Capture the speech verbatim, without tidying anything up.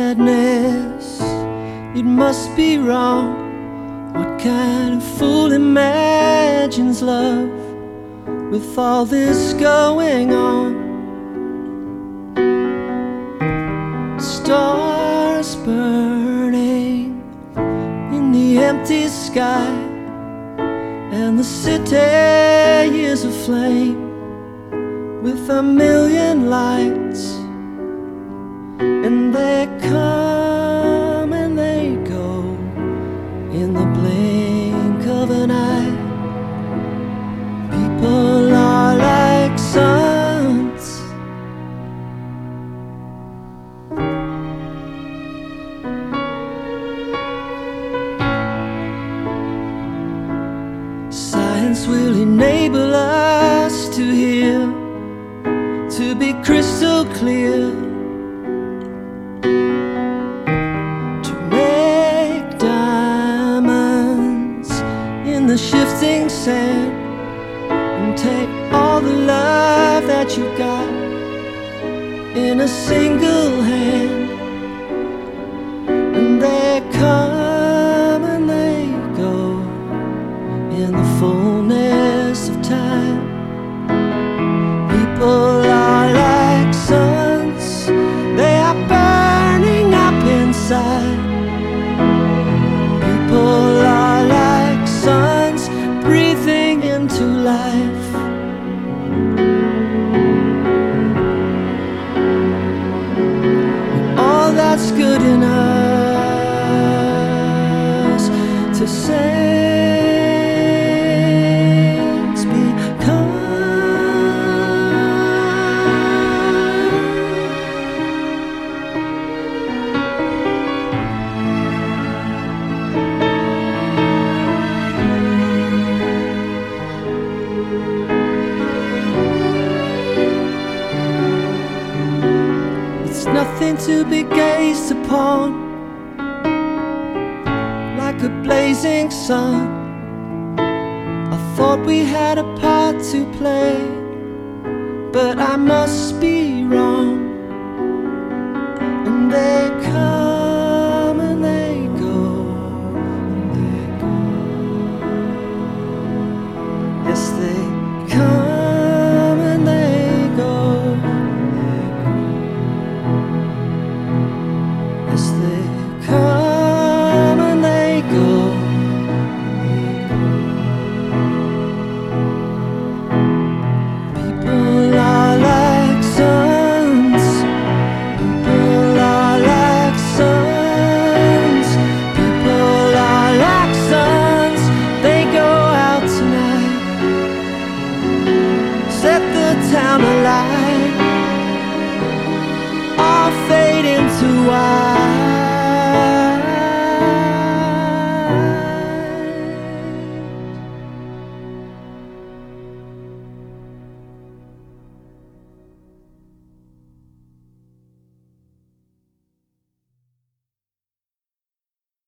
madness, it must be wrong. What kind of fool imagines love with all this going on? Stars burning in the empty sky, and the city is aflame with a million lights. And they come and they go in the blink of an eye. People are like suns, science will enable us to hear, to be crystal clear, to make diamonds in the shifting sand, and take all the love that you got in a single hand. And they come and they go in the fullness of time. People are like suns, they are burning up inside. People are like suns, breathing into life. All that's good in us to say nothing to be gazed upon, like a blazing sun. I thought we had a part to play, but I must be wrong. And they come and they go, and they go. Yes, they come and they go. Yes, they come and they go. People are like suns, people are like suns, people are like suns. They go out tonight, set the town alight.